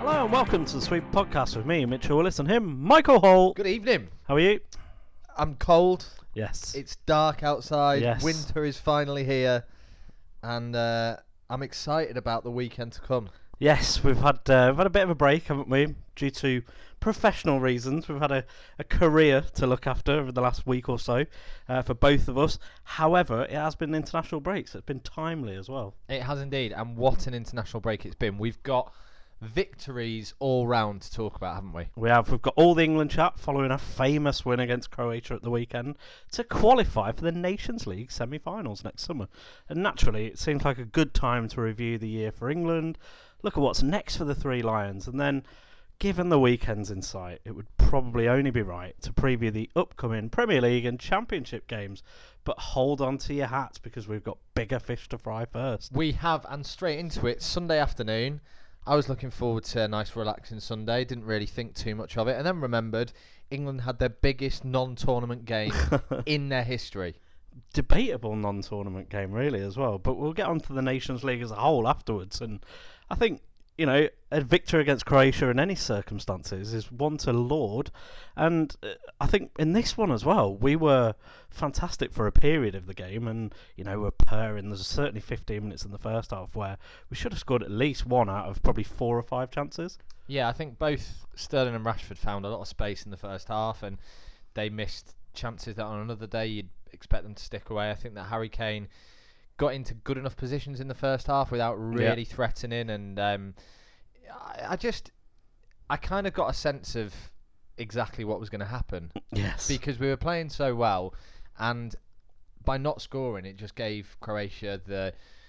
Hello and welcome to the Sweep Podcast with me, Mitchell Willis, and him, Michael Holt. Good evening. How are you? I'm cold. Yes. It's dark outside. Yes. Winter is finally here, and I'm excited about the weekend to come. Yes, we've had a bit of a break, haven't we? Due to professional reasons, we've had a career to look after over the last week or so for both of us. However, it has been an international break, so it's been timely as well. It has indeed, and what an international break it's been. We've got victories all round to talk about, haven't we? We've got all the England chat following a famous win against Croatia at the weekend to qualify for the Nations League semi-finals next summer. And naturally, it seems like a good time to review the year for England, look at what's next for the Three Lions, and then, given the weekend's in sight, it would probably only be right to preview the upcoming Premier League and Championship games. But hold on to your hats because we've got bigger fish to fry first. We have, and straight into it, Sunday afternoon. I was looking forward to a nice relaxing Sunday, didn't really think too much of it, and then remembered England had their biggest non-tournament game in their history. Debatable non-tournament game, really, as well. But we'll get on to the Nations League as a whole afterwards. And I think, you know, a victory against Croatia in any circumstances is one to laud. And I think in this one as well, we were fantastic for a period of the game. And, you know, we're purring. There's certainly 15 minutes in the first half where we should have scored at least one out of probably 4 or 5 chances. Yeah, I think both Sterling and Rashford found a lot of space in the first half, and they missed chances that on another day you'd expect them to stick away. I think that Harry Kane got into good enough positions in the first half without really threatening, and I kind of got a sense of exactly what was going to happen. Yes. Because we were playing so well, and by not scoring, it just gave Croatia the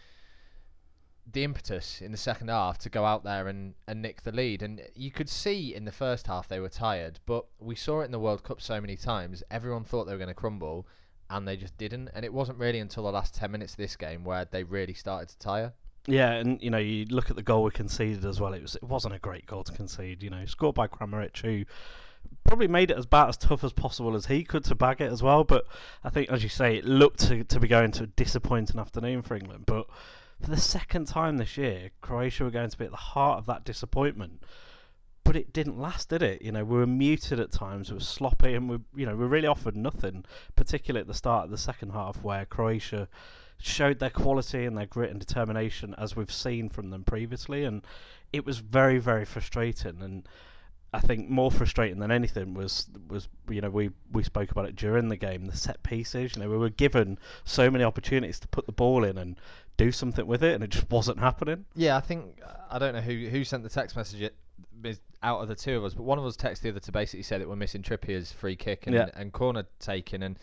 impetus in the second half to go out there and nick the lead. And you could see in the first half they were tired, but we saw it in the World Cup so many times. Everyone thought they were going to crumble, and they just didn't. And it wasn't really until the last 10 minutes of this game where they really started to tire. Yeah, and you know, you look at the goal we conceded as well. It wasn't a great goal to concede. You know, scored by Kramaric, who probably made it about as tough as possible as he could to bag it as well. But I think, as you say, it looked to be going to a disappointing afternoon for England. But for the second time this year, Croatia were going to be at the heart of that disappointment. But it didn't last, did it? You know, we were muted at times, we were sloppy, and we really offered nothing, particularly at the start of the second half, where Croatia showed their quality and their grit and determination as we've seen from them previously, and it was very, very frustrating. And I think more frustrating than anything was you know, we spoke about it during the game, the set pieces. You know, we were given so many opportunities to put the ball in and do something with it, and it just wasn't happening. Yeah, I think, I don't know who sent the text message out of the two of us, but one of us texted the other to basically say that we're missing Trippier's free kick and corner taken, and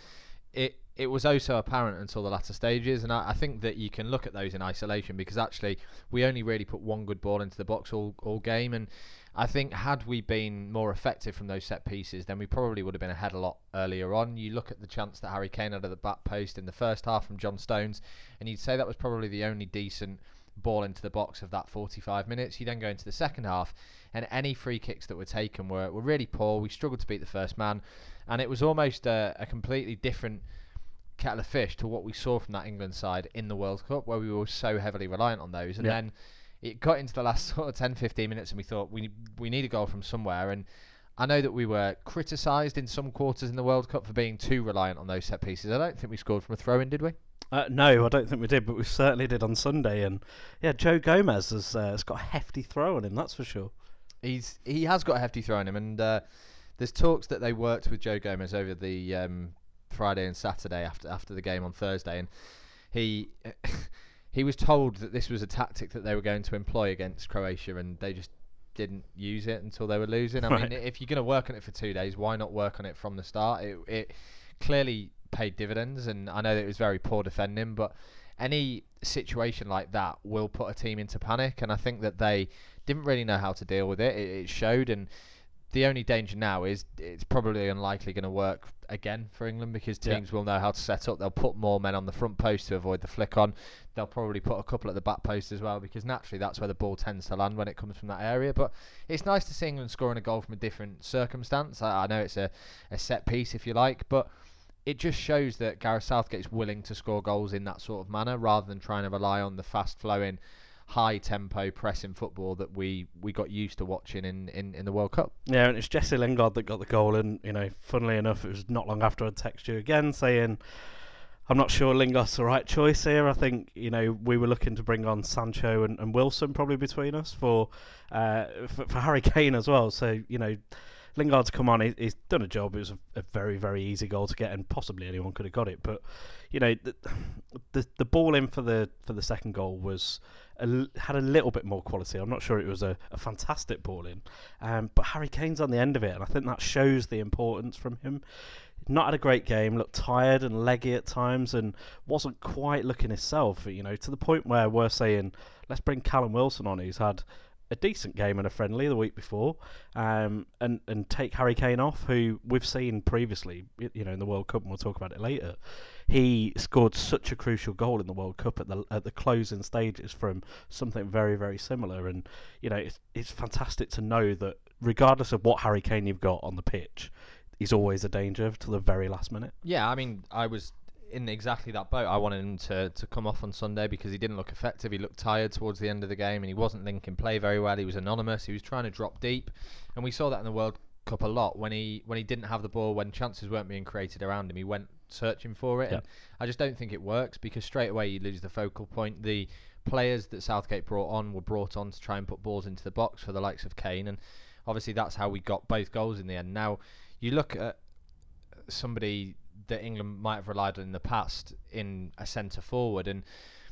it was oh so apparent until the latter stages. And I think that you can look at those in isolation, because actually we only really put one good ball into the box all game, and I think had we been more effective from those set pieces, then we probably would have been ahead a lot earlier on. You look at the chance that Harry Kane had at the back post in the first half from John Stones, and you'd say that was probably the only decent ball into the box of that 45 minutes. You then go into the second half, and any free kicks that were taken were really poor. We struggled to beat the first man, and it was almost a completely different kettle of fish to what we saw from that England side in the World Cup, where we were so heavily reliant on those. And then it got into the last sort of 10-15 minutes, and we thought we need a goal from somewhere. And I know that we were criticised in some quarters in the World Cup for being too reliant on those set pieces. I don't think we scored from a throw-in, did we? No, I don't think we did, but we certainly did on Sunday. And yeah, Joe Gomez has got a hefty throw on him, that's for sure. He has got a hefty throw on him, and there's talks that they worked with Joe Gomez over the Friday and Saturday after the game on Thursday, and he was told that this was a tactic that they were going to employ against Croatia, and they just didn't use it until they were losing. I mean, if you're going to work on it for 2 days, why not work on it from the start? It clearly paid dividends, and I know that it was very poor defending, but any situation like that will put a team into panic, and I think that they didn't really know how to deal with it. It showed, and the only danger now is it's probably unlikely going to work again for England, because teams will know how to set up. They'll put more men on the front post to avoid the flick on. They'll probably put a couple at the back post as well, because naturally that's where the ball tends to land when it comes from that area. But it's nice to see England scoring a goal from a different circumstance. I know it's a set piece, if you like, but it just shows that Gareth Southgate's willing to score goals in that sort of manner, rather than trying to rely on the fast flowing high tempo pressing football that we got used to watching in the World Cup. Yeah, and it's Jesse Lingard that got the goal, and funnily enough, it was not long after I'd text you again saying I'm not sure Lingard's the right choice here. I think we were looking to bring on Sancho and Wilson probably between us for Harry Kane as well. So Lingard's come on, he's done a job. It was a very, very easy goal to get, and possibly anyone could have got it. But the ball in for the second goal had a little bit more quality. I'm not sure it was a fantastic ball in, but Harry Kane's on the end of it, and I think that shows the importance from him. Not had a great game, looked tired and leggy at times, and wasn't quite looking himself. To the point where we're saying, let's bring Callum Wilson on, who's had a decent game and a friendly the week before, and take Harry Kane off, who we've seen previously, in the World Cup, and we'll talk about it later. He scored such a crucial goal in the World Cup at the closing stages from something very, very similar, and it's fantastic to know that regardless of what Harry Kane you've got on the pitch, he's always a danger to the very last minute. Yeah, I mean, I was in exactly that boat. I wanted him to come off on Sunday because he didn't look effective. He looked tired towards the end of the game, and he wasn't linking play very well. He was anonymous. He was trying to drop deep, and we saw that in the World Cup a lot. When he didn't have the ball, when chances weren't being created around him, he went searching for it. Yeah. And I just don't think it works because straight away you lose the focal point. The players that Southgate brought on were brought on to try and put balls into the box for the likes of Kane, and obviously that's how we got both goals in the end. Now, you look at somebody that England might have relied on in the past in a centre forward, and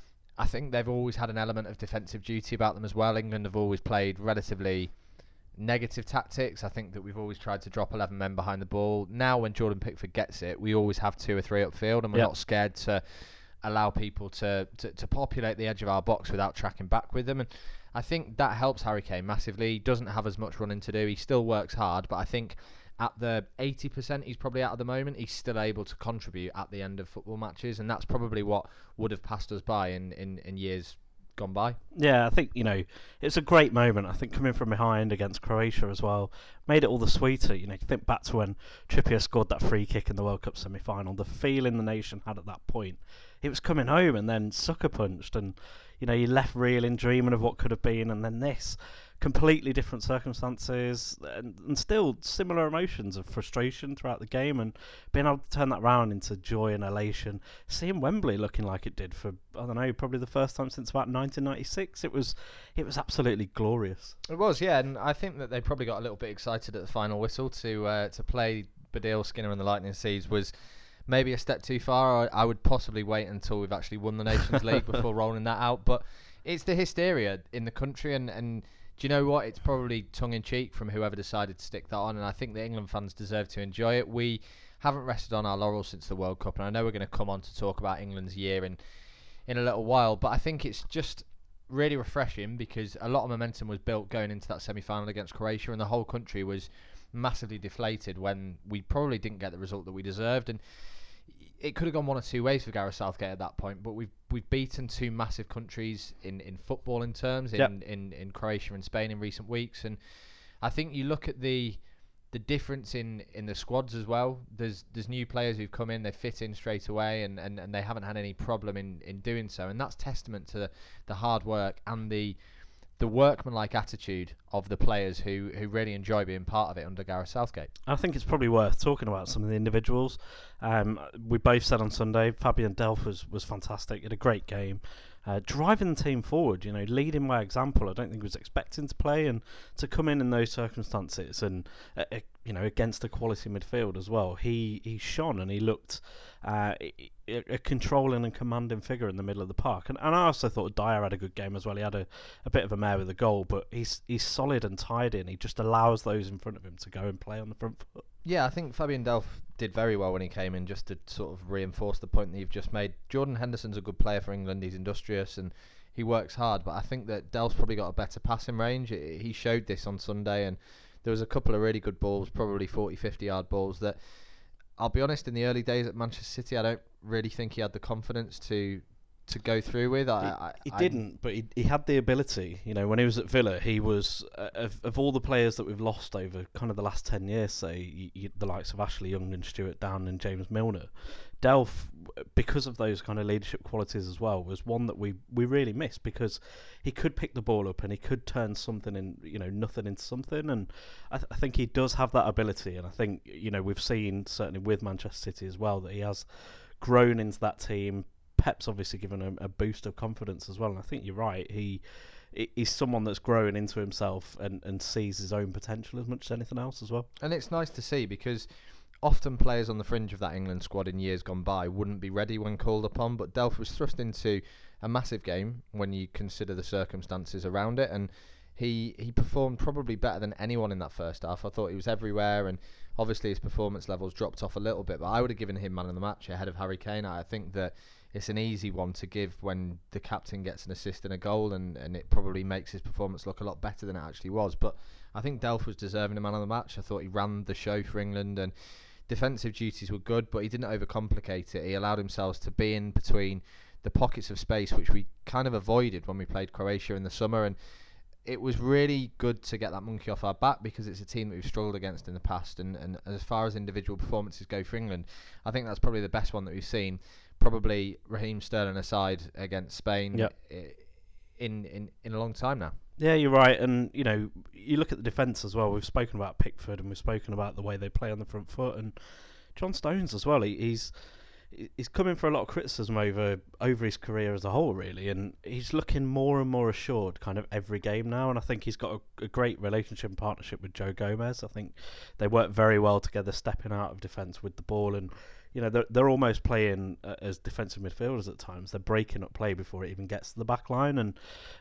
I think they've always had an element of defensive duty about them as well. England have always played relatively negative tactics. I think that we've always tried to drop 11 men behind the ball. Now when Jordan Pickford gets it, we always have 2 or 3 upfield, and we're not scared to allow people to populate the edge of our box without tracking back with them. And I think that helps Harry Kane massively. He doesn't have as much running to do. He still works hard, but I think at the 80% he's probably at the moment, he's still able to contribute at the end of football matches, and that's probably what would have passed us by in years gone by. Yeah, I think, it's a great moment. I think coming from behind against Croatia as well made it all the sweeter. Think back to when Trippier scored that free kick in the World Cup semi-final, the feeling the nation had at that point. It was coming home and then sucker punched, and you left reeling, dreaming of what could have been, and then this. Completely different circumstances and still similar emotions of frustration throughout the game, and being able to turn that round into joy and elation, seeing Wembley looking like it did for, I don't know, probably the first time since about 1996, it was absolutely glorious. It was, yeah, and I think that they probably got a little bit excited at the final whistle to play Baddiel, Skinner and the Lightning Seeds was maybe a step too far. I would possibly wait until we've actually won the Nations League before rolling that out, but it's the hysteria in the country, and do you know what? It's probably tongue-in-cheek from whoever decided to stick that on, and I think the England fans deserve to enjoy it. We haven't rested on our laurels since the World Cup, and I know we're going to come on to talk about England's year in a little while, but I think it's just really refreshing because a lot of momentum was built going into that semi-final against Croatia, and the whole country was massively deflated when we probably didn't get the result that we deserved, and it could have gone one or two ways for Gareth Southgate at that point, but we've beaten 2 massive countries in footballing terms in Croatia and Spain in recent weeks, and I think you look at the difference in the squads as well. There's new players who've come in, they fit in straight away, and they haven't had any problem in doing so, and that's testament to the hard work and the workmanlike attitude of the players who really enjoy being part of it under Gareth Southgate. I think it's probably worth talking about some of the individuals. We both said on Sunday, Fabian Delph was fantastic. He had a great game. Driving the team forward, leading by example. I don't think he was expecting to play, and to come in those circumstances and against a quality midfield as well. He shone, and he looked a controlling and commanding figure in the middle of the park. And I also thought Dyer had a good game as well. He had a bit of a mare with the goal, but he's solid and tidy, and he just allows those in front of him to go and play on the front foot. Yeah, I think Fabian Delph did very well when he came in, just to sort of reinforce the point that you've just made. Jordan Henderson's a good player for England. He's industrious and he works hard, but I think that Delph's probably got a better passing range. He showed this on Sunday, and there was a couple of really good balls, probably 40, 50-yard balls that, I'll be honest, in the early days at Manchester City, I don't really think he had the confidence to to go through with. He didn't, but he had the ability. You know, when he was at Villa, he was of all the players that we've lost over kind of the last 10 years, say the likes of Ashley Young and Stuart Down and James Milner. Delph, because of those kind of leadership qualities as well, was one that we really missed, because he could pick the ball up and he could turn something in, nothing into something. And I think he does have that ability. And I think, we've seen certainly with Manchester City as well that he has grown into that team. Pep's obviously given him a boost of confidence as well. And I think you're right. He's someone that's growing into himself and sees his own potential as much as anything else as well. And it's nice to see, because often players on the fringe of that England squad in years gone by wouldn't be ready when called upon, but Delph was thrust into a massive game when you consider the circumstances around it, and he performed probably better than anyone in that first half. I thought he was everywhere, and obviously his performance levels dropped off a little bit, but I would have given him man of the match ahead of Harry Kane. I think that it's an easy one to give when the captain gets an assist and a goal, and it probably makes his performance look a lot better than it actually was. But I think Delph was deserving a man of the match. I thought he ran the show for England, and defensive duties were good, but he didn't overcomplicate it. He allowed himself to be in between the pockets of space, which we kind of avoided when we played Croatia in the summer, and it was really good to get that monkey off our back, because it's a team that we've struggled against in the past, and as far as individual performances go for England, I think that's probably the best one that we've seen, probably Raheem Sterling aside, against Spain in a long time now. Yeah, you're right, and you look at the defence as well. We've spoken about Pickford, and we've spoken about the way they play on the front foot, and John Stones as well. He's coming for a lot of criticism over his career as a whole, really, and he's looking more and more assured kind of every game now. And I think he's got a great relationship and partnership with Joe Gomez. I think they work very well together, stepping out of defence with the ball, and they're almost playing as defensive midfielders at times. They're breaking up play before it even gets to the back line, and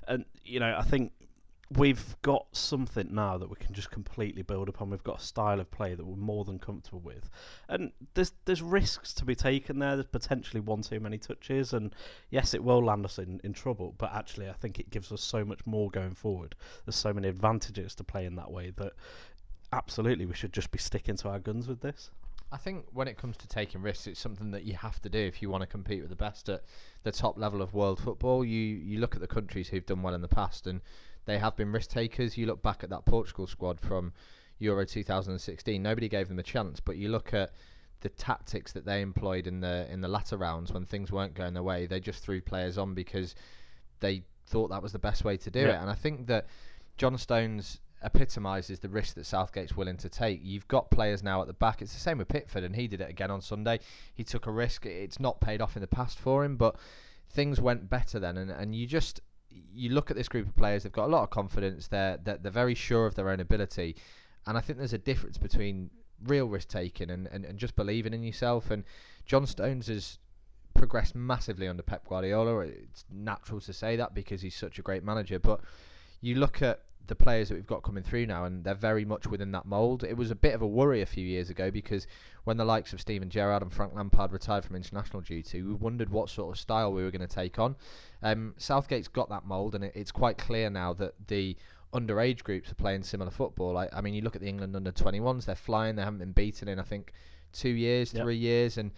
I think we've got something now that we can just completely build upon. We've got a style of play that we're more than comfortable with, and there's risks to be taken there. There's potentially one too many touches, and yes, it will land us in trouble, but actually I think it gives us so much more going forward. There's so many advantages to playing that way that absolutely we should just be sticking to our guns with this. I think when it comes to taking risks, it's something that you have to do if you want to compete with the best at the top level of world football. You look at the countries who've done well in the past, and they have been risk takers. You look back at that Portugal squad from Euro 2016. Nobody gave them a chance, but you look at the tactics that they employed in the latter rounds when things weren't going their way. They just threw players on because they thought that was the best way to do it. And I think that John Stones epitomises the risk that Southgate's willing to take. You've got players now at the back. It's the same with Pickford, and he did it again on Sunday. He took a risk. It's not paid off in the past for him, but things went better then, and you look at this group of players, they've got a lot of confidence, they're very sure of their own ability, and I think there's a difference between real risk taking and just believing in yourself. And John Stones has progressed massively under Pep Guardiola. It's natural to say that because he's such a great manager, but you look at the players that we've got coming through now, and they're very much within that mould. It was a bit of a worry a few years ago, because when the likes of Steven Gerrard and Frank Lampard retired from international duty, we wondered what sort of style we were going to take on. Southgate's got that mould, and it's quite clear now that the underage groups are playing similar football. I mean, you look at the England under-21s, they're flying. They haven't been beaten in, I think, 2 years, 3 years, and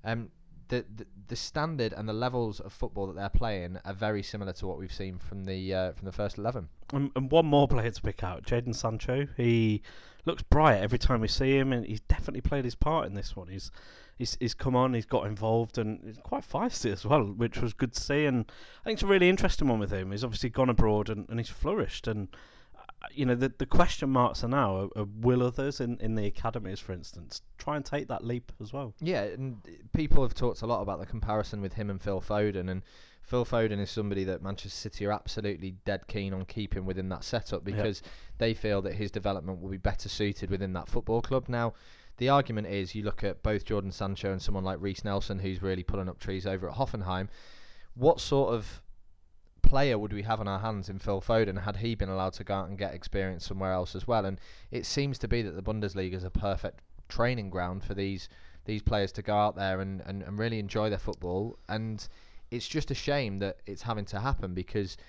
the standard and the levels of football that they're playing are very similar to what we've seen from the first 11. And one more player to pick out, Jadon Sancho. He looks bright every time we see him, and he's definitely played his part in this one. He's come on, he's got involved, and he's quite feisty as well, which was good to see. And I think it's a really interesting one with him. He's obviously gone abroad and he's flourished. And the question marks are now, will others in the academies, for instance, try and take that leap as well? Yeah, and people have talked a lot about the comparison with him and Phil Foden, and Phil Foden is somebody that Manchester City are absolutely dead keen on keeping within that setup, because they feel that his development will be better suited within that football club. Now, the argument is, you look at both Jadon Sancho and someone like Reiss Nelson, who's really pulling up trees over at Hoffenheim. What sort of player would we have on our hands in Phil Foden had he been allowed to go out and get experience somewhere else as well? And it seems to be that the Bundesliga is a perfect training ground for these players to go out there and really enjoy their football. And it's just a shame that it's having to happen, because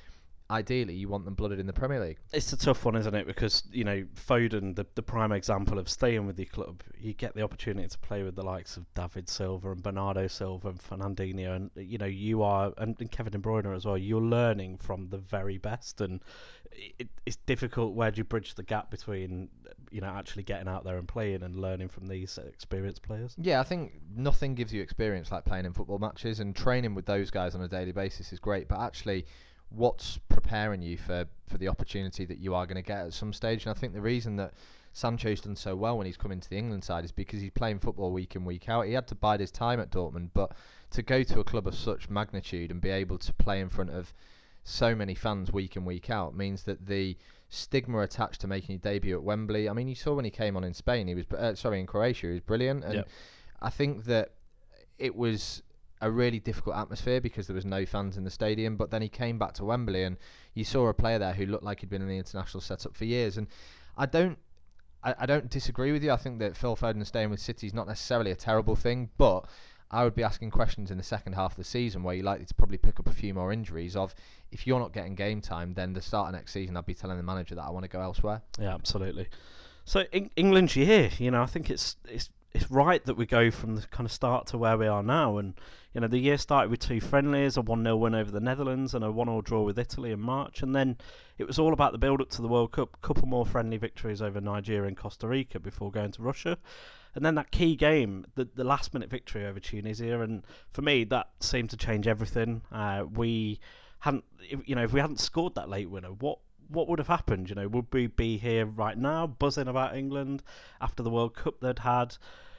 ideally you want them blooded in the Premier League. It's a tough one, isn't it? Because, Foden, the prime example of staying with the club, you get the opportunity to play with the likes of David Silva and Bernardo Silva and Fernandinho, and you are, and Kevin De Bruyne as well. You're learning from the very best, and it's difficult. Where do you bridge the gap between actually getting out there and playing and learning from these experienced players? Yeah, I think nothing gives you experience like playing in football matches, and training with those guys on a daily basis is great, but actually what's preparing you for the opportunity that you are going to get at some stage. And I think the reason that Sancho's done so well when he's come into the England side is because he's playing football week in, week out. He had to bide his time at Dortmund, but to go to a club of such magnitude and be able to play in front of so many fans week in, week out means that the stigma attached to making your debut at Wembley, I mean, you saw when he came on in Spain, he was in Croatia, he was brilliant. And I think that it was a really difficult atmosphere because there was no fans in the stadium, but then he came back to Wembley and you saw a player there who looked like he'd been in the international setup for years. And I don't disagree with you. I think that Phil Foden staying with City is not necessarily a terrible thing, but I would be asking questions in the second half of the season where you're likely to probably pick up a few more injuries of, if you're not getting game time, then the start of next season I'd be telling the manager that I want to go elsewhere. Yeah, absolutely. So England's year, I think it's right that we go from the kind of start to where we are now. And the year started with 2 friendlies, a 1-0 win over the Netherlands and a 1-1 draw with Italy in March, and then it was all about the build up to the World Cup, a couple more friendly victories over Nigeria and Costa Rica before going to Russia, and then that key game, the last minute victory over Tunisia. And for me that seemed to change everything. We hadn't, if we hadn't scored that late winner, what would have happened? Would we be here right now buzzing about England after the World Cup they'd had?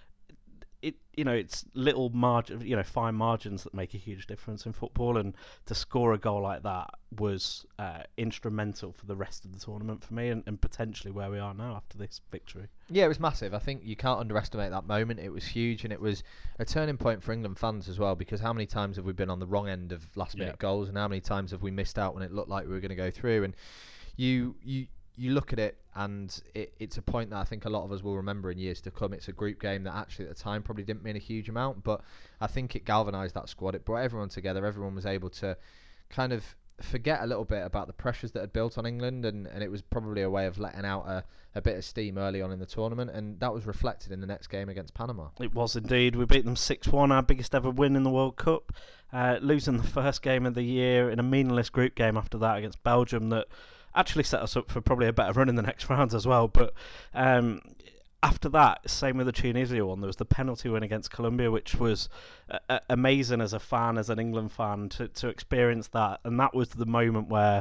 It's little margin, fine margins that make a huge difference in football, and to score a goal like that was instrumental for the rest of the tournament for me, and potentially where we are now after this victory. Yeah, it was massive. I think you can't underestimate that moment. It was huge, and it was a turning point for England fans as well, because how many times have we been on the wrong end of last minute goals, and how many times have we missed out when it looked like we were going to go through? And you look at it, and it's a point that I think a lot of us will remember in years to come. It's a group game that actually at the time probably didn't mean a huge amount, but I think it galvanised that squad. It brought everyone together. Everyone was able to kind of forget a little bit about the pressures that had built on England, and it was probably a way of letting out a bit of steam early on in the tournament, and that was reflected in the next game against Panama. It was indeed. We beat them 6-1, our biggest ever win in the World Cup, losing the first game of the year in a meaningless group game after that against Belgium that actually set us up for probably a better run in the next rounds as well. But after that, same with the Tunisia one, there was the penalty win against Colombia, which was amazing as a fan, as an England fan, to experience that. And that was the moment where,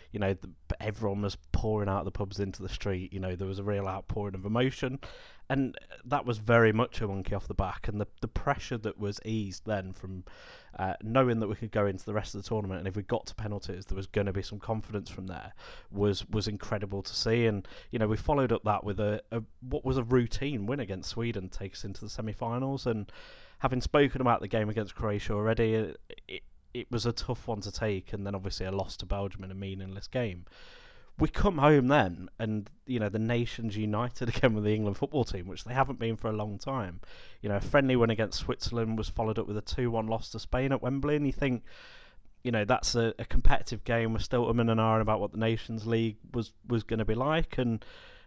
everyone was pouring out of the pubs into the street. There was a real outpouring of emotion. And that was very much a monkey off the back. And the pressure that was eased then from knowing that we could go into the rest of the tournament, and if we got to penalties, there was going to be some confidence from there, was incredible to see. And, we followed up that with what was a routine win against Sweden to take us into the semi-finals. And having spoken about the game against Croatia already, it was a tough one to take, and then obviously a loss to Belgium in a meaningless game. We come home then, and the nation's united again with the England football team, which they haven't been for a long time. A friendly win against Switzerland was followed up with a 2-1 loss to Spain at Wembley, and you think, that's a competitive game. We're still umming and ahhing about what the Nations League was going to be like, and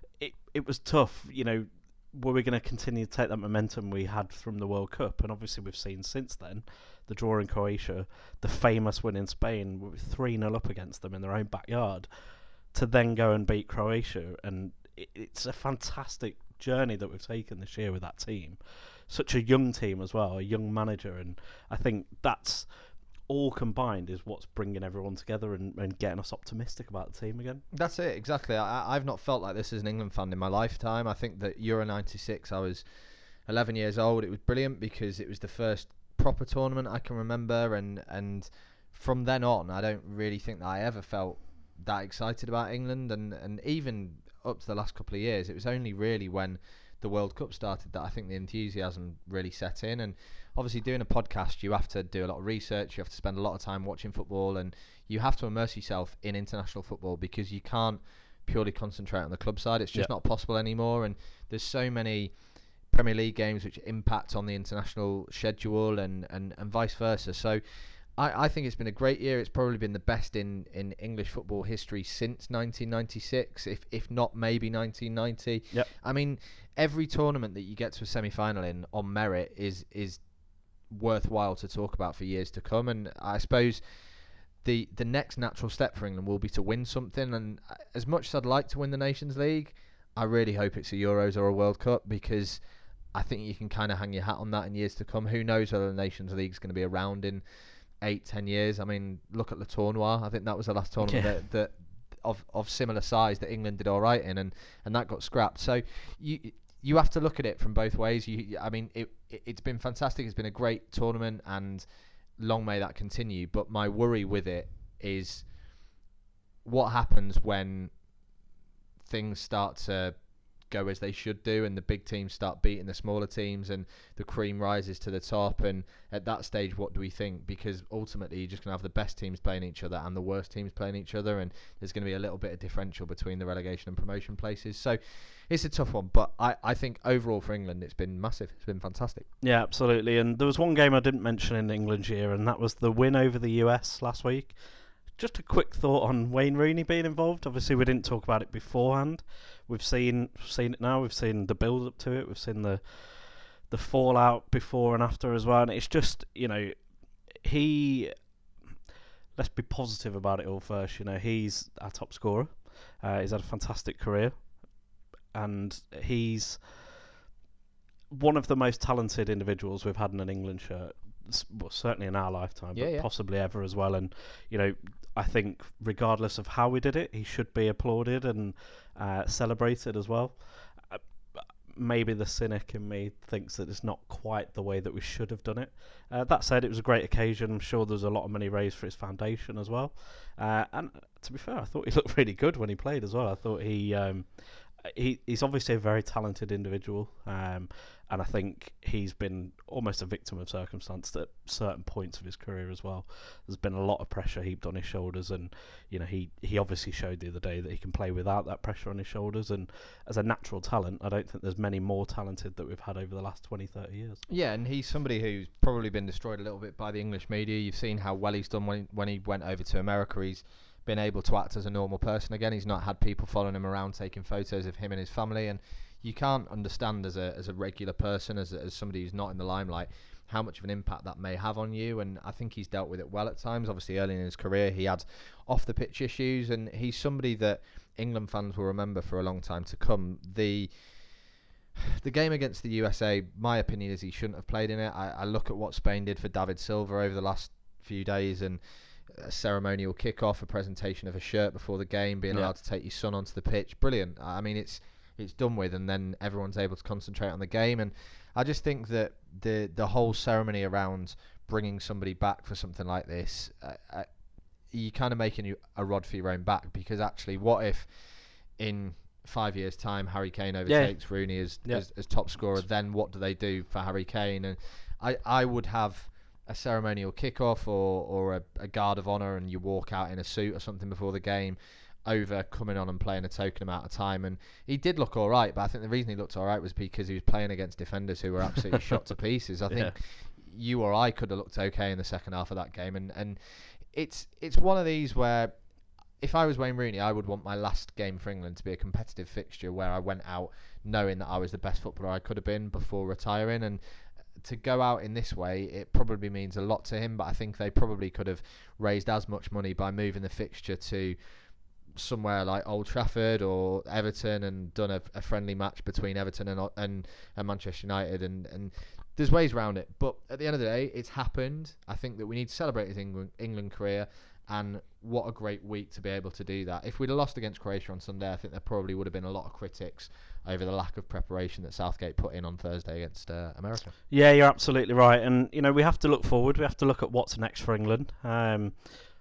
it was tough. Were we going to continue to take that momentum we had from the World Cup? And obviously we've seen since then the draw in Croatia, the famous win in Spain, we were 3-0 up against them in their own backyard, to then go and beat Croatia. And it's a fantastic journey that we've taken this year with that team. Such a young team as well, a young manager, and I think that's all combined is what's bringing everyone together and getting us optimistic about the team again. That's it, exactly. I've not felt like this as an England fan in my lifetime. I think that Euro 96, I was 11 years old. It was brilliant because it was the first proper tournament I can remember, and from then on I don't really think that I ever felt that excited about England, and even up to the last couple of years, it was only really when the World Cup started that I think the enthusiasm really set in. And obviously doing a podcast, you have to do a lot of research, you have to spend a lot of time watching football, and you have to immerse yourself in international football because you can't purely concentrate on the club side. It's just not possible anymore, and there's so many Premier League games which impact on the international schedule and vice versa. So I think it's been a great year. It's probably been the best in English football history since 1996, if not maybe 1990. Yep. I mean, every tournament that you get to a semi-final in on merit is worthwhile to talk about for years to come. And I suppose the next natural step for England will be to win something. And as much as I'd like to win the Nations League, I really hope it's a Euros or a World Cup, because I think you can kind of hang your hat on that in years to come. Who knows whether the Nations League is going to be around in 8-10 years. I mean, look at Le Tournoi. I think that was the last tournament that of similar size that England did all right in, and that got scrapped. So you have to look at it from both ways. I mean, it's been fantastic. It's been a great tournament, and long may that continue. But my worry with it is what happens when things start to go as they should do, and the big teams start beating the smaller teams, and the cream rises to the top. And at that stage, what do we think? Because ultimately, you're just going to have the best teams playing each other and the worst teams playing each other, and there's going to be a little bit of differential between the relegation and promotion places. So it's a tough one, but I think overall for England, it's been massive. It's been fantastic. Yeah, absolutely. And there was one game I didn't mention in England's year, and that was the win over the US last week. Just a quick thought on Wayne Rooney being involved. Obviously, we didn't talk about it beforehand. We've seen it now. We've seen the build up to it. We've seen the fallout before and after as well. And it's just, let's be positive about it all first. He's our top scorer. He's had a fantastic career, and he's one of the most talented individuals we've had in an England shirt. Well, certainly in our lifetime, but possibly ever as well. And I think regardless of how we did it, he should be applauded and celebrated as well. Maybe the cynic in me thinks that it's not quite the way that we should have done it. That said, it was a great occasion. I'm sure there's a lot of money raised for his foundation as well. And to be fair, I thought he looked really good when he played as well. I thought he's obviously a very talented individual, and I think he's been almost a victim of circumstance at certain points of his career as well. There's been a lot of pressure heaped on his shoulders, and he obviously showed the other day that he can play without that pressure on his shoulders. And as a natural talent, I don't think there's many more talented that we've had over the last 20-30 years. Yeah, and he's somebody who's probably been destroyed a little bit by the English media. You've seen how well he's done when he went over to America. He's been able to act as a normal person again. He's not had people following him around taking photos of him and his family, and you can't understand as a regular person, as somebody who's not in the limelight, how much of an impact that may have on you. And I think he's dealt with it well at times. Obviously, early in his career, he had off the pitch issues, and he's somebody that England fans will remember for a long time to come. The game against the USA, my opinion is he shouldn't have played in it. I look at what Spain did for David Silva over the last few days, and a ceremonial kickoff, a presentation of a shirt before the game, being allowed to take your son onto the pitch. Brilliant. I mean, it's done with, and then everyone's able to concentrate on the game. And I just think that the whole ceremony around bringing somebody back for something like this, you're kind of making a rod for your own back, because actually, what if in 5 years' time Harry Kane overtakes Rooney as top scorer? Then what do they do for Harry Kane? And I would have a ceremonial kickoff or a guard of honour, and you walk out in a suit or something before the game, over coming on and playing a token amount of time. And he did look all right, but I think the reason he looked all right was because he was playing against defenders who were absolutely shot to pieces. I think you or I could have looked okay in the second half of that game, and it's one of these where if I was Wayne Rooney, I would want my last game for England to be a competitive fixture where I went out knowing that I was the best footballer I could have been before retiring. And to go out in this way, it probably means a lot to him, but I think they probably could have raised as much money by moving the fixture to somewhere like Old Trafford or Everton, and done a friendly match between Everton and Manchester United, and there's ways around it. But at the end of the day, it's happened. I think that we need to celebrate his England career, and what a great week to be able to do that. If we'd have lost against Croatia on Sunday, I think there probably would have been a lot of critics over the lack of preparation that Southgate put in on Thursday against America. Yeah, you're absolutely right. And, we have to look forward. We have to look at what's next for England.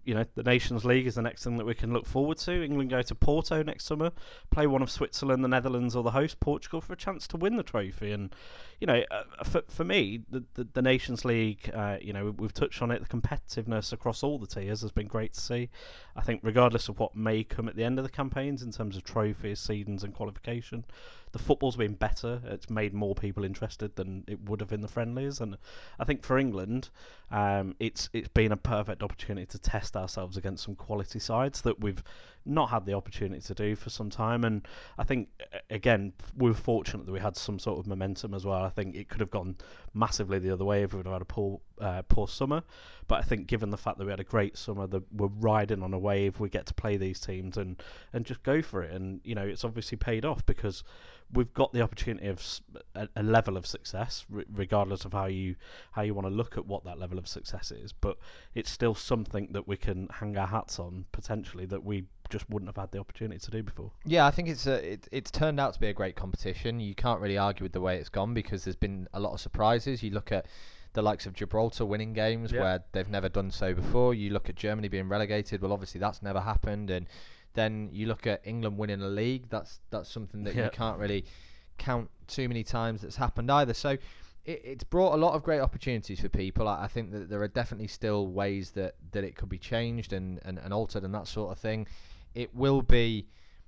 the Nations League is the next thing that we can look forward to. England go to Porto next summer, play one of Switzerland, the Netherlands, or the host Portugal for a chance to win the trophy. And for me, the Nations League, we've touched on it. The competitiveness across all the tiers has been great to see. I think regardless of what may come at the end of the campaigns in terms of trophies, seedings, and qualification, the football's been better. It's made more people interested than it would have in the friendlies, and I think for England, it's been a perfect opportunity to test ourselves against some quality sides that we've not had the opportunity to do for some time. And I think, again, we were fortunate that we had some sort of momentum as well. I think it could have gone massively the other way if we would have had a poor summer. But I think given the fact that we had a great summer, that we're riding on a wave, we get to play these teams and just go for it. And, it's obviously paid off because we've got the opportunity of a level of success, regardless of how you want to look at what that level of success is. But it's still something that we can hang our hats on, potentially, that we just wouldn't have had the opportunity to do before. Yeah, I think it's turned out to be a great competition. You can't really argue with the way it's gone because there's been a lot of surprises. You look at the likes of Gibraltar winning games where they've never done so before. You look at Germany being relegated. Well, obviously that's never happened. And then you look at England winning a league. That's something that you can't really count too many times that's happened either. So it's brought a lot of great opportunities for people. I think that there are definitely still ways that it could be changed and altered and that sort of thing. It will be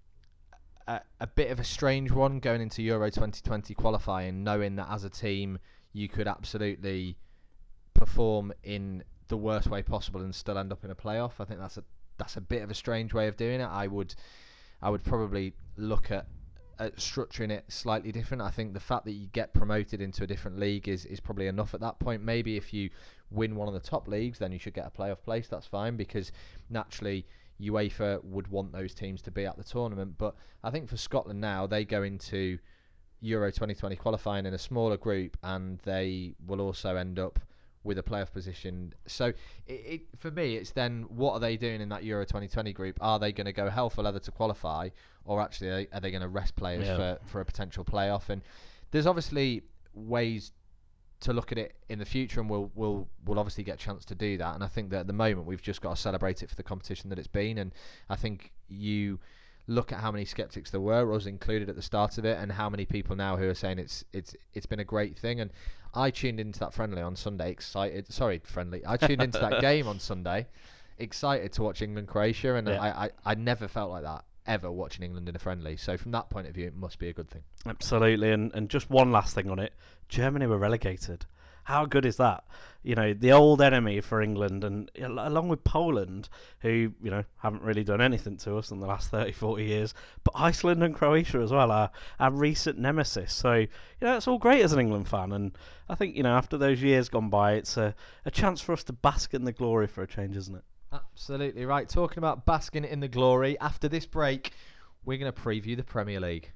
a bit of a strange one going into Euro 2020 qualifying, knowing that as a team you could absolutely perform in the worst way possible and still end up in a playoff. I think that's a bit of a strange way of doing it. I would probably look at structuring it slightly different. I think the fact that you get promoted into a different league is probably enough at that point. Maybe if you win one of the top leagues, then you should get a playoff place. That's fine because naturally UEFA would want those teams to be at the tournament. But I think for Scotland now, they go into Euro 2020 qualifying in a smaller group and they will also end up with a playoff position. So for me, it's then what are they doing in that Euro 2020 group? Are they going to go hell for leather to qualify, or actually are they going to rest players for a potential playoff? And there's obviously ways to look at it in the future, and we'll obviously get a chance to do that. And I think that at the moment we've just got to celebrate it for the competition that it's been. And I think you look at how many skeptics there were, us included at the start of it, and how many people now who are saying it's been a great thing. And I tuned into that friendly on Sunday excited. Sorry, friendly. I tuned into that game on Sunday excited to watch England-Croatia, and I never felt like that ever watching England in a friendly. So from that point of view, it must be a good thing. Absolutely. And just one last thing on it. Germany were relegated. How good is that? The old enemy for England, and along with Poland, who, haven't really done anything to us in the last 30, 40 years, but Iceland and Croatia as well, our recent nemesis. So, it's all great as an England fan. And I think, after those years gone by, it's a chance for us to bask in the glory for a change, isn't it? Absolutely right. Talking about basking in the glory, after this break, we're going to preview the Premier League.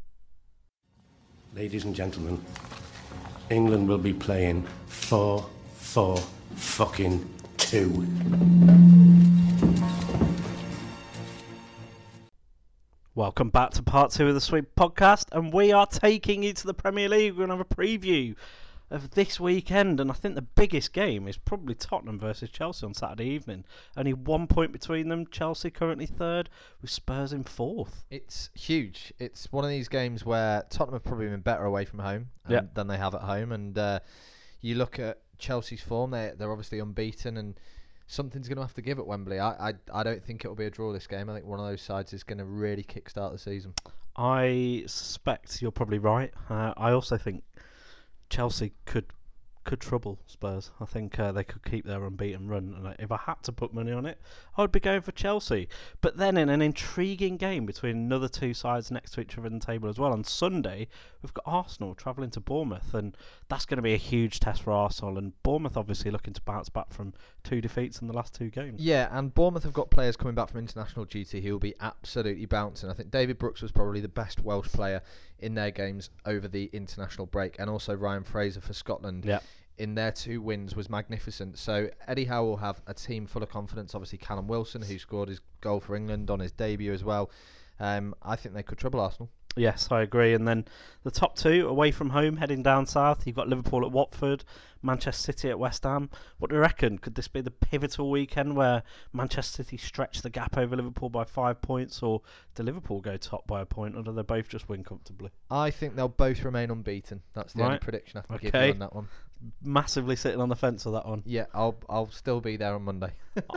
Ladies and gentlemen, England will be playing 4-4-2. Welcome back to part 2 of the Sweep podcast, and we are taking you to the Premier League. We're going to have a preview of this weekend, and I think the biggest game is probably Tottenham versus Chelsea on Saturday evening. Only 1 point between them. Chelsea currently third, with Spurs in fourth. It's huge. It's one of these games where Tottenham have probably been better away from home than they have at home. And you look at Chelsea's form; they're obviously unbeaten, and something's going to have to give at Wembley. I don't think it'll be a draw this game. I think one of those sides is going to really kickstart the season. I suspect you're probably right. I also think Chelsea could trouble Spurs. I think they could keep their unbeaten run. And if I had to put money on it, I would be going for Chelsea. But then in an intriguing game between another two sides next to each other in the table as well, on Sunday, we've got Arsenal travelling to Bournemouth. And that's going to be a huge test for Arsenal. And Bournemouth obviously looking to bounce back from 2 defeats in the last 2 games. Yeah, and Bournemouth have got players coming back from international duty who will be absolutely bouncing. I think David Brooks was probably the best Welsh player in their games over the international break. And also Ryan Fraser for Scotland. Yeah. In their 2 wins was magnificent. So Eddie Howe will have a team full of confidence. Obviously Callum Wilson, who scored his goal for England on his debut as well. I think they could trouble Arsenal. Yes, I agree. And then the top two away from home, heading down south. You've got Liverpool at Watford, Manchester City at West Ham. What do you reckon? Could this be the pivotal weekend where Manchester City stretch the gap over Liverpool by 5 points, or do Liverpool go top by a point, or do they both just win comfortably? I think they'll both remain unbeaten. That's the only prediction I can give you on that one. Massively sitting on the fence with that one. Yeah, I'll still be there on Monday.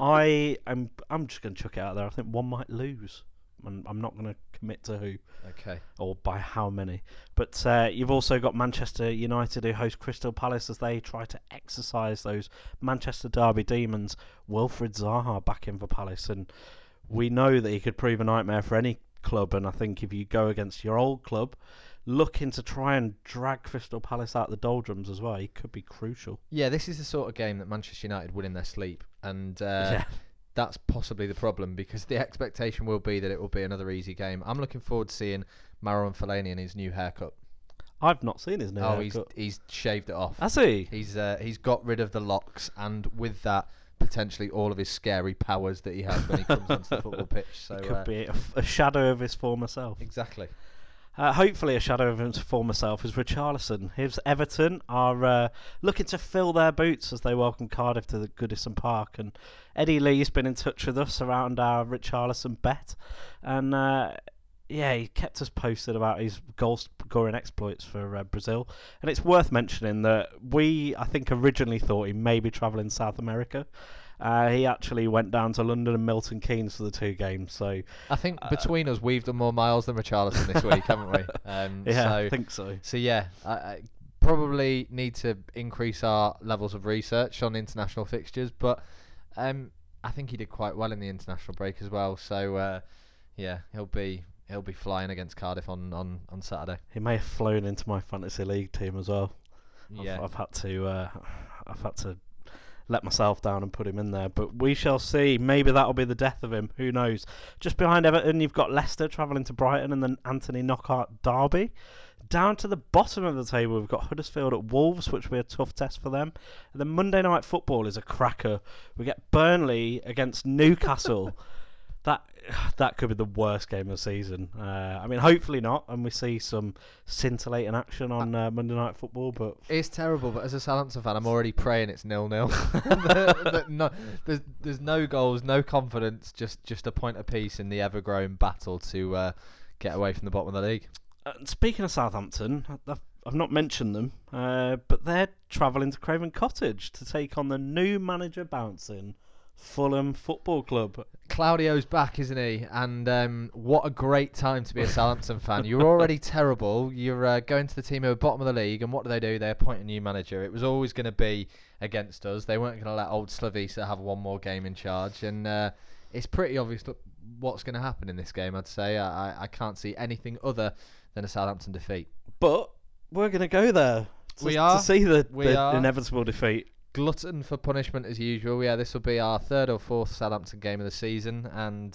I'm just going to chuck it out there. I think one might lose. I'm not going to commit to who. Okay. Or by how many. But you've also got Manchester United who host Crystal Palace as they try to exercise those Manchester Derby demons. Wilfried Zaha back in for Palace, and we know that he could prove a nightmare for any club, and I think if you go against your old club looking to try and drag Crystal Palace out the doldrums as well, he could be crucial. Yeah, this is the sort of game that Manchester United win in their sleep, and that's possibly the problem, because the expectation will be that it will be another easy game. I'm looking forward to seeing Marouane Fellaini in his new haircut. I've not seen his new haircut. He's shaved it off. Has he? He's got rid of the locks, and with that, potentially all of his scary powers that he has when he comes onto the football pitch. So it could be a shadow of his former self. Exactly. Hopefully a shadow of his former self is Richarlison. His Everton are looking to fill their boots as they welcome Cardiff to the Goodison Park, and Eddie Lee's been in touch with us around our Richarlison bet, and he kept us posted about his goal-scoring exploits for Brazil. And it's worth mentioning that I think originally thought he may be travelling South America. He actually went down to London and Milton Keynes for the 2 games. So I think between us, we've done more miles than Richarlison this week, haven't we? I think so. So yeah, I probably need to increase our levels of research on international fixtures, but I think he did quite well in the international break as well. So he'll be flying against Cardiff on Saturday. He may have flown into my fantasy league team as well. Yeah, I've had to let myself down and put him in there, but we shall see. Maybe that'll be the death of him. Who knows? Just behind Everton, you've got Leicester travelling to Brighton, and then Anthony Knockaert Derby. Down to the bottom of the table, we've got Huddersfield at Wolves, which will be a tough test for them. And then Monday Night Football is a cracker. We get Burnley against Newcastle. That could be the worst game of the season. I mean, hopefully not, and we see some scintillating action on Monday Night Football. But it's terrible. But as a Southampton fan, I'm already praying it's 0-0. There's no goals, no confidence, just a point apiece in the ever-growing battle to get away from the bottom of the league. Speaking of Southampton, I've not mentioned them, but they're travelling to Craven Cottage to take on the new manager bouncing Fulham Football Club. Claudio's back, isn't he? And what a great time to be a Southampton fan. You're already terrible. You're going to the team who are bottom of the league, and what do? They appoint a new manager. It was always going to be against us. They weren't going to let old Slavisa have one more game in charge, and it's pretty obvious what's going to happen in this game, I'd say. I can't see anything other than a Southampton defeat. But we're going to go there to see the inevitable defeat. Glutton for punishment as usual. Yeah, this will be our 3rd or 4th Southampton game of the season, and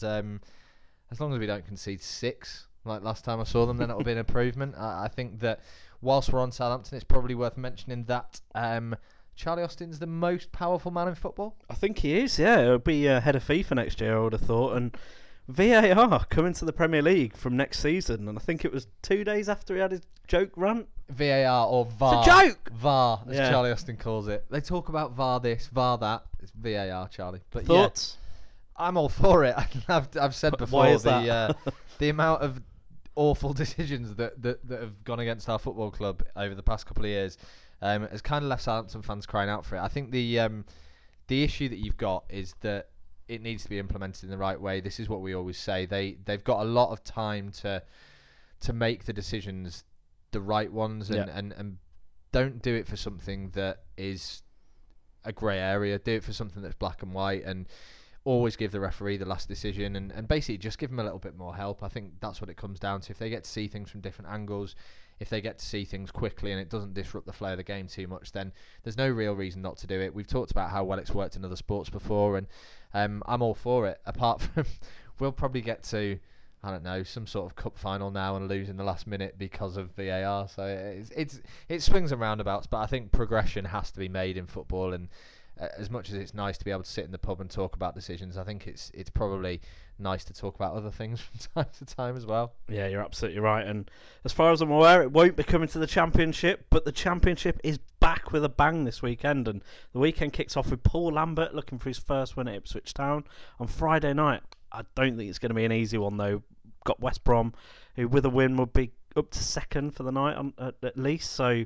as long as we don't concede 6 like last time I saw them, then it'll be an improvement. I think that whilst we're on Southampton, it's probably worth mentioning that Charlie Austin's the most powerful man in football. I think he is, yeah. He'll be head of FIFA next year, I would have thought, and VAR coming to the Premier League from next season, and I think it was 2 days after he had his joke rant. VAR or VAR. It's a joke! VAR, as Charlie Austin calls it. They talk about VAR this, VAR that. It's VAR, Charlie. But thoughts? Yeah, I'm all for it. I've said before, why is that? The amount of awful decisions that have gone against our football club over the past couple of years has kind of left Southampton fans crying out for it. I think the issue that you've got is that it needs to be implemented in the right way. This is what we always say. They've got a lot of time to make the decisions the right ones, and don't do it for something that is a grey area. Do it for something that's black and white, and always give the referee the last decision, and basically just give them a little bit more help. I think that's what it comes down to. If they get to see things from different angles, if they get to see things quickly and it doesn't disrupt the flow of the game too much, then there's no real reason not to do it. We've talked about how well it's worked in other sports before, and I'm all for it. Apart from we'll probably get to, I don't know, some sort of cup final now and lose in the last minute because of VAR. So it swings and roundabouts, but I think progression has to be made in football, and as much as it's nice to be able to sit in the pub and talk about decisions, I think it's probably nice to talk about other things from time to time as well. Yeah, you're absolutely right. And as far as I'm aware, it won't be coming to the Championship, but the Championship is back with a bang this weekend. And the weekend kicks off with Paul Lambert looking for his first win at Ipswich Town on Friday night. I don't think it's going to be an easy one, though. Got West Brom, who with a win would be up to second for the night at least. So,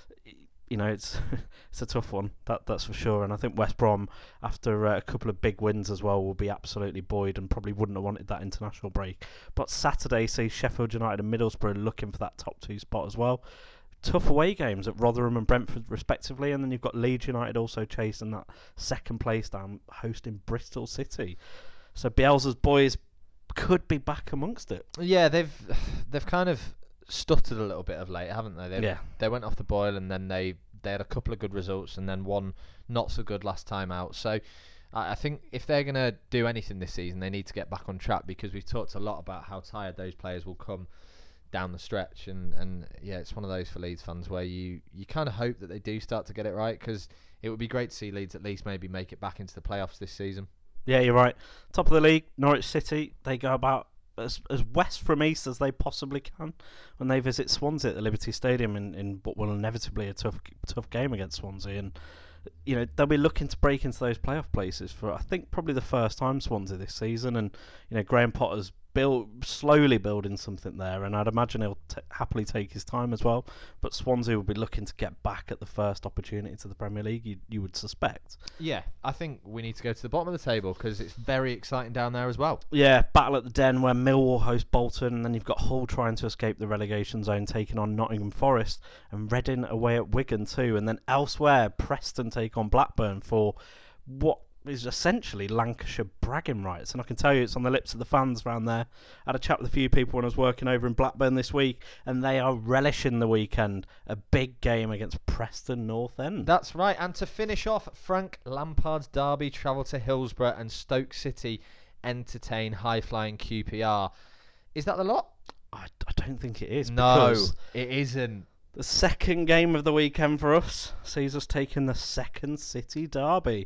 it's a tough one, that's for sure. And I think West Brom, after a couple of big wins as well, will be absolutely buoyed and probably wouldn't have wanted that international break. But Saturday sees Sheffield United and Middlesbrough looking for that top 2 spot as well. Tough away games at Rotherham and Brentford respectively, and then you've got Leeds United also chasing that second place down, hosting Bristol City. So Bielsa's boys could be back amongst it. Yeah, they've kind of stuttered a little bit of late, haven't they? They went off the boil, and then they had a couple of good results, and then one not so good last time out. So I think if they're going to do anything this season, they need to get back on track, because we've talked a lot about how tired those players will come down the stretch, and yeah, it's one of those for Leeds fans where you kind of hope that they do start to get it right, because it would be great to see Leeds at least maybe make it back into the playoffs this season. Yeah, you're right. Top of the league, Norwich City, they go about as west from east as they possibly can when they visit Swansea at the Liberty Stadium in what will inevitably a tough game against Swansea. And they'll be looking to break into those playoff places for, I think, probably the first time, Swansea this season. And Graham Potter's slowly building something there, and I'd imagine he'll happily take his time as well. But Swansea will be looking to get back at the first opportunity to the Premier League, you would suspect. Yeah, I think we need to go to the bottom of the table, because it's very exciting down there as well. Yeah, battle at the Den where Millwall host Bolton, and then you've got Hull trying to escape the relegation zone, taking on Nottingham Forest, and Reading away at Wigan too. And then elsewhere, Preston take on Blackburn for what is essentially Lancashire bragging rights, and I can tell you it's on the lips of the fans around there. I had a chat with a few people when I was working over in Blackburn this week, and they are relishing the weekend. A big game against Preston North End. That's right, and to finish off, Frank Lampard's Derby travel to Hillsborough, and Stoke City entertain high-flying QPR. Is that the lot? I don't think it is. No, it isn't. The second game of the weekend for us sees us taking the second City derby.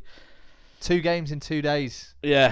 2 games in 2 days. Yeah,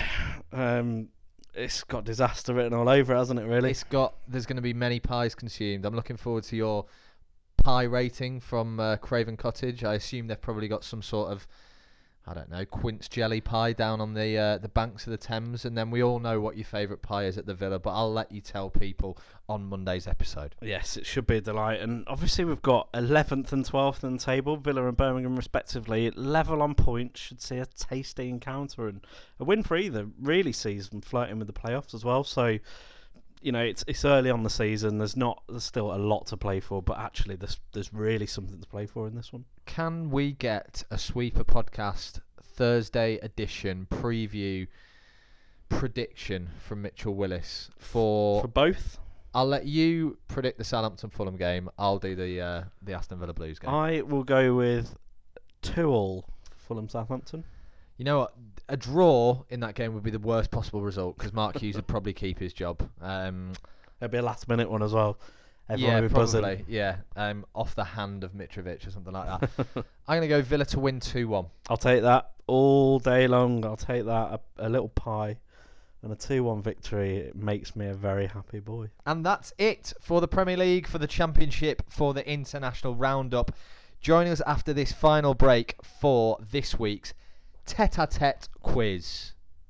it's got disaster written all over it, hasn't it, really? There's going to be many pies consumed. I'm looking forward to your pie rating from Craven Cottage. I assume they've probably got some sort of, I don't know, quince jelly pie down on the banks of the Thames, and then we all know what your favourite pie is at the Villa, but I'll let you tell people on Monday's episode. Yes, it should be a delight, and obviously we've got 11th and 12th in the table, Villa and Birmingham respectively, level on points, should see a tasty encounter, and a win for either really sees them flirting with the playoffs as well. So it's early on the season, there's still a lot to play for, but actually there's really something to play for in this one. Can we get a Sweeper Podcast Thursday edition preview prediction from Mitchell Willis for both? I'll let you predict the Southampton-Fulham game. I'll do the Aston Villa Blues game. I will go with 2-2 Fulham-Southampton. You know what? A draw in that game would be the worst possible result, because Mark Hughes would probably keep his job. It'll be a last-minute one as well. Everyone Yeah, will be buzzing. probably. Yeah, off the hand of Mitrovic or something like that. I'm going to go Villa to win 2-1. I'll take that all day long. I'll take that. A little pie and a 2-1 victory. It makes me a very happy boy. And that's it for the Premier League, for the Championship, for the International Roundup. Join us after this final break for this week's tete-a-tete quiz.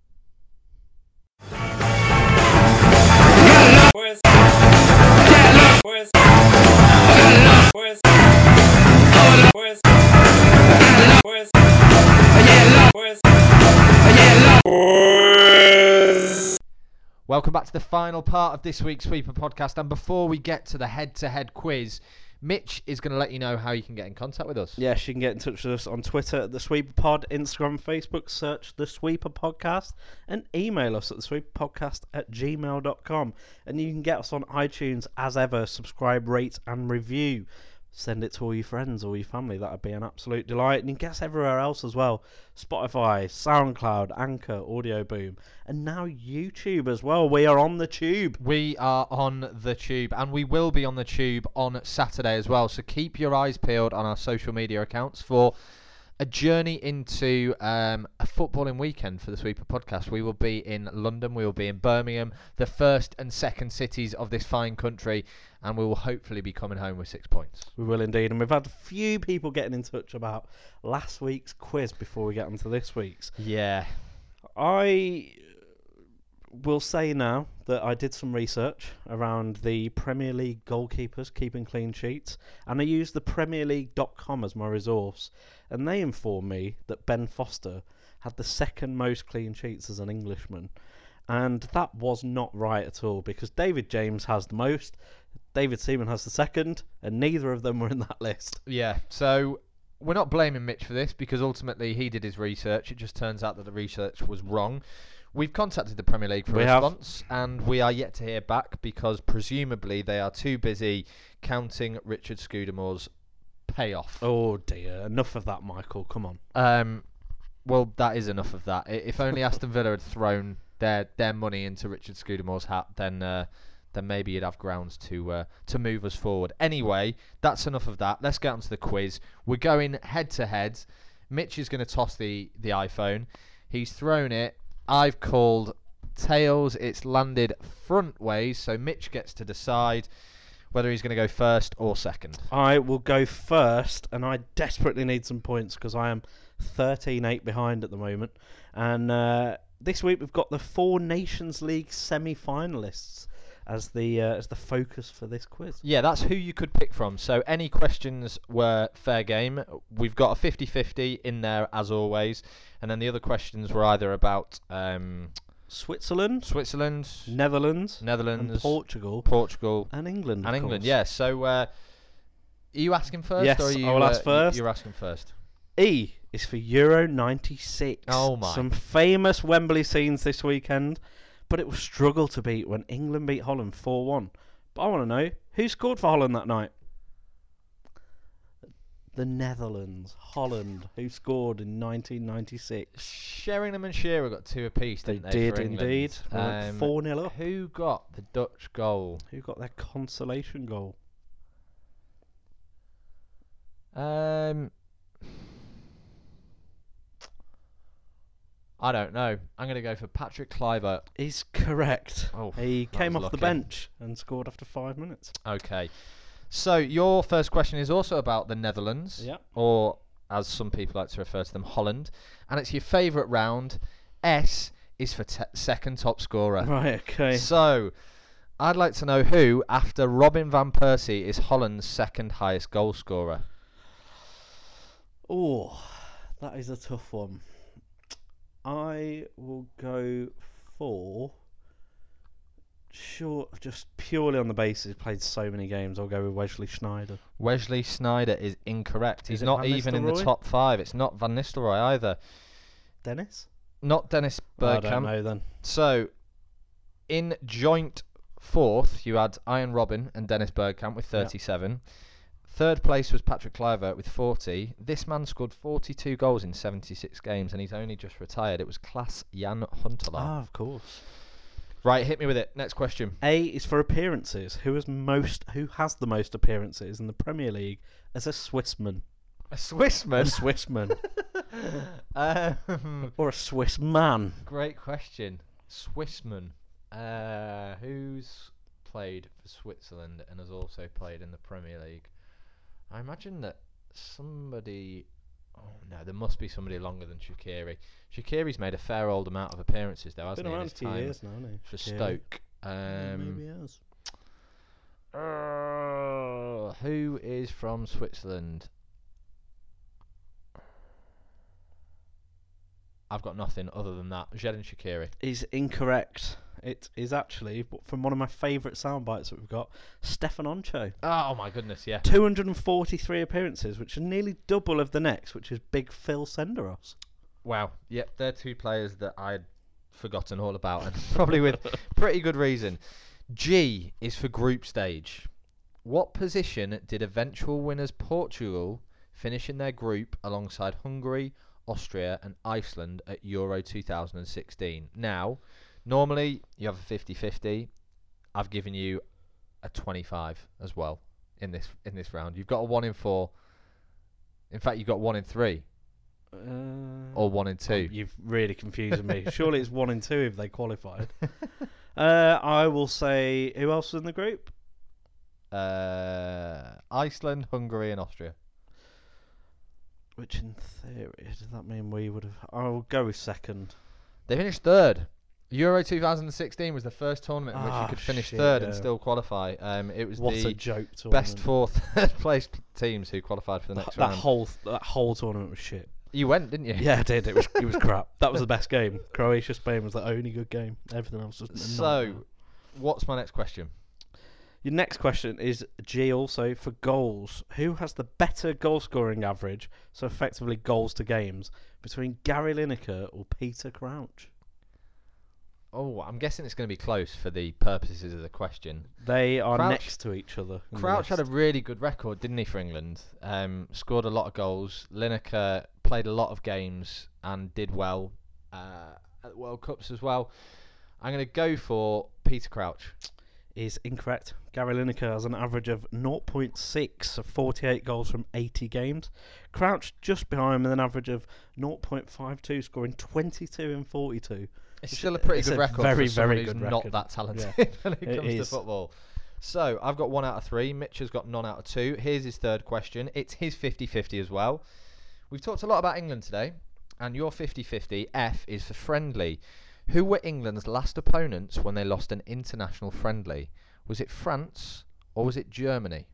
Quiz. Quiz. Quiz. Quiz. Quiz. Quiz. Welcome back to the final part of this week's Sweeper Podcast. And before we get to the head-to-head quiz, Mitch is going to let you know how you can get in contact with us. Yes, you can get in touch with us on Twitter at The Sweeper Pod, Instagram, Facebook, search The Sweeper Podcast, and email us at thesweeperpodcast@gmail.com. And you can get us on iTunes as ever. Subscribe, rate, and review. Send it to all your friends, all your family. That would be an absolute delight. And you can get us everywhere else as well. Spotify, SoundCloud, Anchor, Audio Boom, and now YouTube as well. We are on the tube. We are on the tube, and we will be on the tube on Saturday as well. So keep your eyes peeled on our social media accounts for a journey into a footballing weekend for the Sweeper podcast. We will be in London, we will be in Birmingham, the first and second cities of this fine country, and we will hopefully be coming home with 6 points. We will indeed, and we've had a few people getting in touch about last week's quiz before we get onto this week's. Yeah. I will say now that I did some research around the Premier League goalkeepers keeping clean sheets, and I used the PremierLeague.com as my resource, and they informed me that Ben Foster had the second most clean sheets as an Englishman, and that was not right at all, because David James has the most, David Seaman has the second, and neither of them were in that list. Yeah, so we're not blaming Mitch for this, because ultimately he did his research. It just turns out that the research was wrong. We've contacted the Premier League for a response, and we are yet to hear back, because presumably they are too busy counting Richard Scudamore's payoff. Oh dear, enough of that, Michael, come on. Well, that is enough of that. If only Aston Villa had thrown their money into Richard Scudamore's hat, then maybe you'd have grounds to move us forward. Anyway, that's enough of that. Let's get on to the quiz. We're going head-to-head. Mitch is going to toss the iPhone. He's thrown it. I've called tails. It's landed front ways, so Mitch gets to decide whether he's going to go first or second. I will go first, and I desperately need some points because I am 13-8 behind at the moment. And this week we've got the Four Nations League semi-finalists as the focus for this quiz. Yeah, that's who you could pick from. So any questions were fair game. We've got a 50-50 in there as always. And then the other questions were either about Switzerland, Netherlands, and Portugal, and England. And England, yeah. So are you asking first? Yes, or are you, I will ask first. You're asking first. E is for Euro 96. Oh my. Some famous Wembley scenes this weekend, but it will struggle to beat when England beat Holland 4-1. But I want to know, who scored for Holland that night? The Netherlands. Holland, who scored in 1996. Sheringham and Shearer got 2 apiece, didn't they? They did for England? indeed. 4-0 up. Who got the Dutch goal? Who got their consolation goal? I don't know. I'm going to go for Patrick Kluivert. Is correct. Oh, he came off lucky. the bench and scored after 5 minutes. Okay. So your first question is also about the Netherlands, Yep. or as some people like to refer to them, Holland, and it's your favourite round. S is for second top scorer. Right, okay. So I'd like to know who, after Robin van Persie, is Holland's second highest goal scorer. Oh, that is a tough one. I will go for, sure, just purely on the basis he's played so many games, I'll go with Wesley Sneijder. Wesley Sneijder is incorrect. He's it not Van even in the Nistelrooy? top 5. It's not Van Nistelrooy either. Dennis? Not Dennis I don't Bergkamp. know then. So, in joint fourth, you had Ian Robin and Dennis Bergkamp with 37. Third place was Patrick Kluivert with 40. This man scored 42 goals in 76 games, and he's only just retired. It was Klaas Jan Huntelaar. Ah, of course. Right, hit me with it. Next question. A is for appearances. Who has the most appearances in the Premier League as a Swissman? A Swissman? A Swissman. Or a Swiss man? Great question. Swissman. Who's played for Switzerland and has also played in the Premier League? I imagine that somebody... Oh no, there must be somebody longer than Shaqiri. Shaqiri's made a fair old amount of appearances though, hasn't Been he? around a few years now, hasn't he? For Shaqiri. Stoke. Maybe he has. Who is from Switzerland? I've got nothing other than that. Xherdan Shaqiri. Is incorrect. It is actually from one of my favourite sound bites that we've got, Stefan Oncho. Oh my goodness, yeah. 243 appearances, which is nearly double of the next, which is Big Phil Senderos. Wow. Yep, they're two players that I'd forgotten all about, and probably with pretty good reason. G is for group stage. What position did eventual winners Portugal finish in their group alongside Hungary, Austria and Iceland at Euro 2016? Now, normally you have a 50-50. I've given you a 25 as well in this round. You've got a 1 in 4. In fact, you've got 1 in 3. or 1 and 2? You've really confused me. Surely it's 1 and 2 if they qualified. I will say, who else was in the group? Iceland, Hungary, and Austria. Which in theory, does that mean we would have... I'll go with second. They finished third. Euro 2016 was the first tournament in which you could finish third and still qualify. It was what a the joke tournament. best 4th third place teams who qualified for the next round. That whole tournament was shit. You went, didn't you? Yeah, I did. It was crap. That was the best game. Croatia Spain was the only good game. Everything else was. So, what's my next question? Your next question is G also for goals. Who has the better goal scoring average, so effectively goals to games, between Gary Lineker or Peter Crouch? Oh, I'm guessing it's going to be close for the purposes of the question. They are next to each other. Crouch had a really good record, didn't he, for England? Scored a lot of goals. Lineker played a lot of games and did well at the World Cups as well. I'm going to go for Peter Crouch. Is incorrect. Gary Lineker has an average of 0.6 of 48 goals from 80 games. Crouch just behind him with an average of 0.52, scoring 22 in 42. It's still a pretty good record very, for someone very who's good not record. that talented when it comes to football. So, I've got 1 out of 3. Mitch has got none out of 2. Here's his third question. It's his 50-50 as well. We've talked a lot about England today, and your 50-50, F, is for friendly. Who were England's last opponents when they lost an international friendly? Was it France or was it Germany?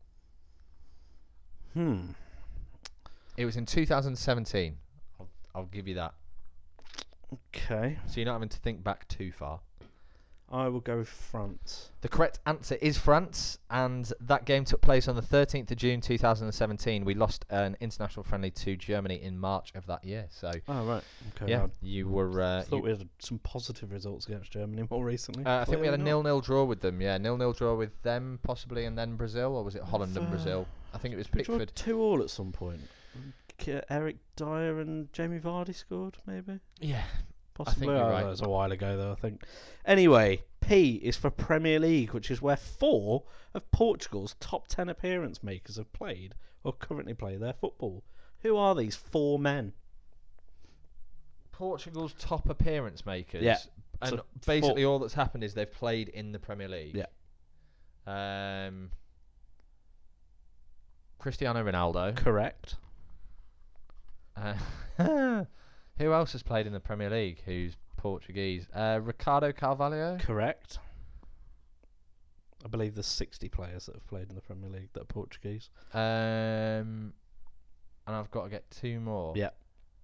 It was in 2017. I'll give you that. Okay. So you're not having to think back too far. I will go with France. The correct answer is France, and that game took place on the 13th of June 2017. We lost an international friendly to Germany in March of that year. So, oh, right. Okay. Yeah, you were... I thought we had some positive results against Germany more recently. I think we had a 0-0 draw with them, 0-0 draw with them possibly, and then Brazil, or was it Holland and Brazil? I think it was Pickford. 2-2 at some point. Eric Dyer and Jamie Vardy scored, maybe? Yeah. Possibly. I think you're right. That was a while ago, though, I think. Anyway, P is for Premier League, which is where 4 of Portugal's top 10 appearance makers have played or currently play their football. Who are these 4 men? Portugal's top appearance makers. Yeah. And So basically all that's happened is they've played in the Premier League. Yeah. Cristiano Ronaldo. Correct. Who else has played in the Premier League who's Portuguese? Ricardo Carvalho? Correct. I believe there's 60 players that have played in the Premier League that are Portuguese. And I've got to get 2 more. Yeah.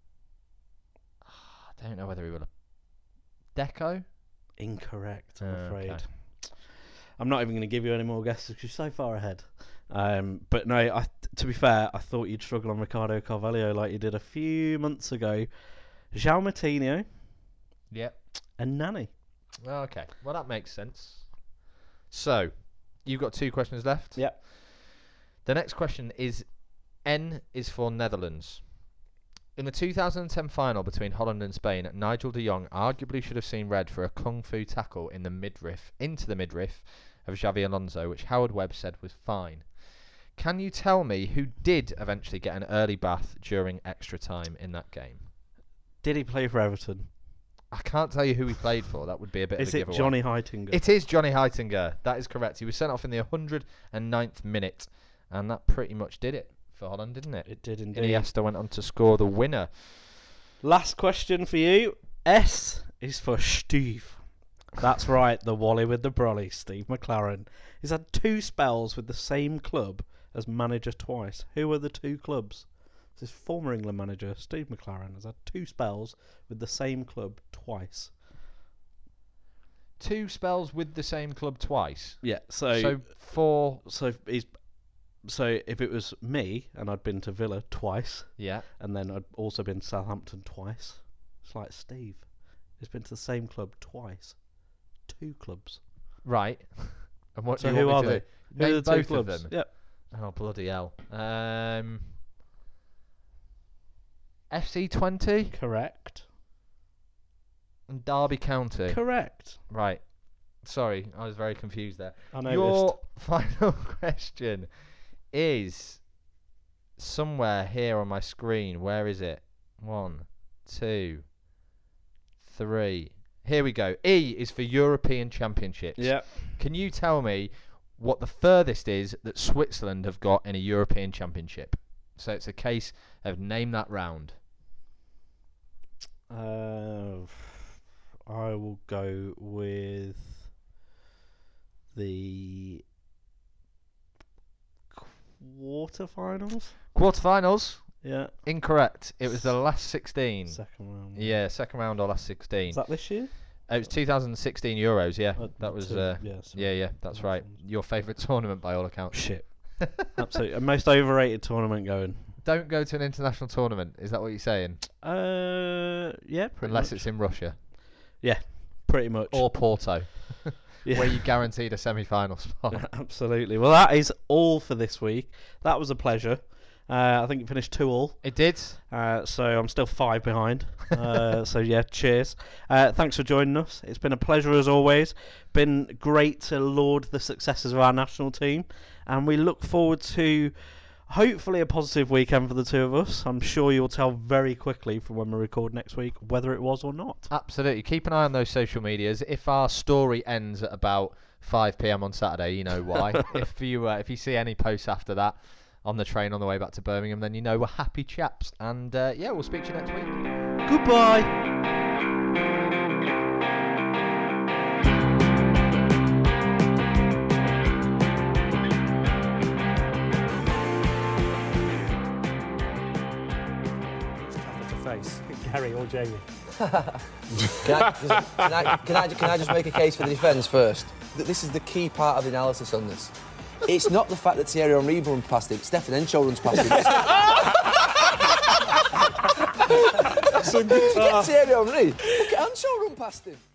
I don't know whether he will have... Deco? Incorrect, I'm Okay. afraid. I'm not even going to give you any more guesses because you're so far ahead. But no, to be fair, I thought you'd struggle on Ricardo Carvalho like you did a few months ago. João Moutinho. Yep. And Nani. Okay. Well, that makes sense. So, you've got 2 questions left. Yep. The next question is... N is for Netherlands. In the 2010 final between Holland and Spain, Nigel de Jong arguably should have seen red for a kung fu tackle into the midriff of Xavi Alonso, which Howard Webb said was fine. Can you tell me who did eventually get an early bath during extra time in that game? Did he play for Everton? I can't tell you who he played for. That would be a bit of a giveaway. Is it Johnny Heitinger? It is Johnny Heitinger. That is correct. He was sent off in the 109th minute, and that pretty much did it for Holland, didn't it? It did indeed. Iniesta went on to score the winner. Last question for you. S is for Steve. That's right, the Wally with the brolly, Steve McLaren. He's had 2 spells with the same club as manager twice. Who are the 2 clubs? This is former England manager Steve McLaren has had 2 spells with the same club twice. 2 spells with the same club twice? Yeah, So if it was me and I'd been to Villa twice, yeah, and then I'd also been to Southampton twice, it's like Steve. He's been to the same club twice. 2 clubs. right. And what So do you who want are me to they? do? Who are Name the 2 both clubs? of them. Yep. Oh bloody hell. FC20 Correct. and Derby County. Correct. Right. Sorry, I was very confused there. I noticed. Your final question is somewhere here on my screen. Where is it? 1, 2, 3. Here we go. E is for European Championships. Yeah. Can you tell me what the furthest is that Switzerland have got in a European Championship? So it's a case of name that round. I will go with the quarterfinals. Quarterfinals? Yeah. Incorrect. It was the last 16. Second round. Yeah, second round or last 16. Is that this year? It was 2016 Euros, yeah. That was, yeah, that's right. Your favourite tournament by all accounts. Shit. Absolutely. A most overrated tournament going. Don't go to an international tournament. Is that what you're saying? Yeah, pretty Unless much. it's in Russia. Yeah, pretty much. Or Porto. Yeah. Where you guaranteed a semi-final spot. Absolutely. Well, that is all for this week. That was a pleasure. I think it finished 2-2. It did. So I'm still 5 behind. So yeah, cheers. Thanks for joining us. It's been a pleasure as always. Been great to laud the successes of our national team, and we look forward to hopefully a positive weekend for the two of us. I'm sure you'll tell very quickly from when we record next week whether it was or not. Absolutely. Keep an eye on those social medias. If our story ends at about 5 p.m. on Saturday, you know why. If you see any posts after that on the train on the way back to Birmingham, then you know we're happy chaps. And yeah, we'll speak to you next week. Goodbye. Gary or Jamie. Can I just make a case for the defence first? This is the key part of the analysis on this. It's not the fact that Thierry Henry runs past him, Stefan Henshaw runs past him. Thierry Henry, look at Henshaw run past him.